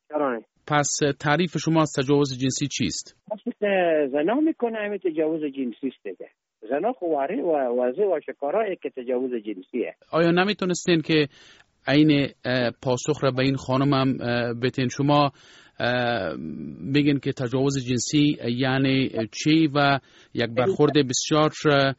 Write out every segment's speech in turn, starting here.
پس تعریف شما از تجاوز جنسی چیست؟ زنا میکنه همین تجاوز جنسی است دیگه. زنا خواره و واضح و آشکارا که تجاوز جنسیه. آیا نمیتونستین که این پاسخ را به این خانم هم بتین؟ شما بگین که تجاوز جنسی یعنی چی و یک برخورد بسیار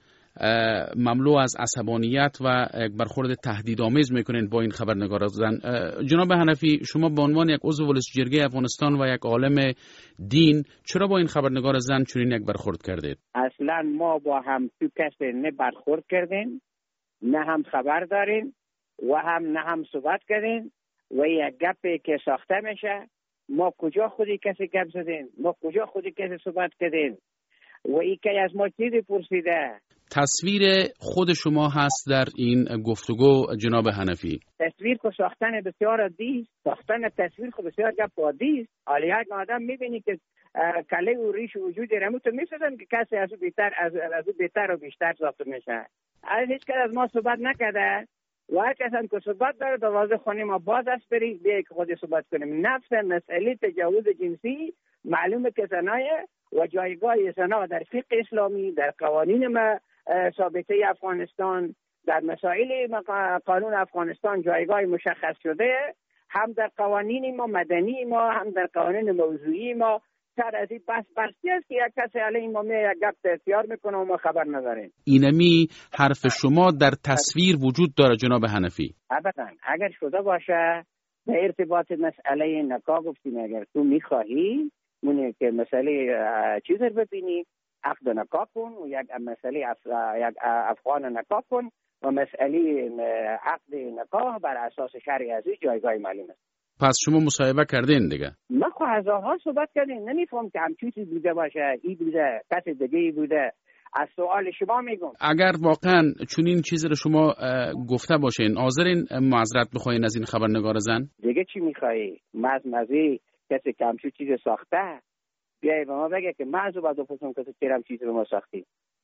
مملو از عصبانیت و یک برخورد تهدیدآمیز میکنین با این خبرنگار زن. جناب حنفی، شما به عنوان یک عضو ولسجرگه افغانستان و یک عالم دین چرا با این خبرنگار زن چنین یک برخورد کردید؟ اصلا ما با هم تو کسی نه برخورد کردیم، نه هم خبر داریم و نه هم صحبت کردیم و یک گپی که ساخته میشه ما کجا خودی کسی گپ زدیم، ما کجا خودی کسی صحبت کردیم و این که از ما چیزی پرسیده. تصویر خود شما هست در این گفتگو جناب حنفی؟ تصویر کو ساختن بسیار عادی است، ساختن تصویر خو بسیار گپ عادی است. حالا یک آدم میبینی که کله و ریش وجود رمو تو میسازن که کسی از او بهتر و بیشتر ساخته میشه. هیچ کس از ما صحبت نکرده و هر کس هم که صحبت داره دروازه خانه ما باز است، برید بیایی که خودی صحبت کنیم. نفس مسئله تجاوز جنسی معلومه که زنایه و جایگاه زنا در فقه اسلامی، در قوانین ثابته افغانستان، در مسائل قانون افغانستان جایگاه مشخص شده، هم در قوانین ما مدنی ما، هم در قوانین موضوعی ما. سر از این بس برسی است که یک کسی علیه ما یک گپ اختیار میکنه و ما خبر نداریم. اینمی حرف شما در تصویر وجود داره جناب حنفی؟ ابدا. اگر شده باشه به ارتباط مسئله نکاح گفتیم، اگر تو میخواهی مونه که مسئله چیز رو ببینی، عقد نکاح کن و یک مسئله یک افغان نکاح کن و مسئله عقد نکاح بر اساس شرع عزیز جایگاه معلوم است. پس شما مصاحبه کردین دیگه؟ ما خو هزارها صحبت کردیم، نمیفهم که همچین چیزی بوده باشه، این بوده، کس دیگه بوده. از سوال شما میگم اگر واقعا چنین چیزی رو شما گفته باشین، حاضرین معذرت بخواین از این خبرنگار زن؟ دیگه چی میخوایی؟ مزمزی کسی که همچین چیز ساخته بیایی به ما بگه که معذو باید بپرسم که چرا هم چیز رو ما ساختی.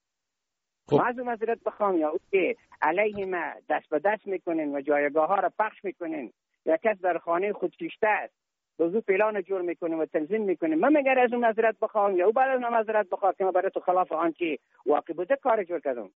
معذو معذرت بخوام یا او که علیه ما دست به دست میکنین و جایگاه ها را پخش میکنین، یا کس در خانه خود کشته است بزو پلان جور میکنه و تنظیم میکنه، من مگر از اون معذرت بخوام یا او بعد از من معذرت بخوام که من برای تو خلاف آن که واقع بوده کار جور کردم.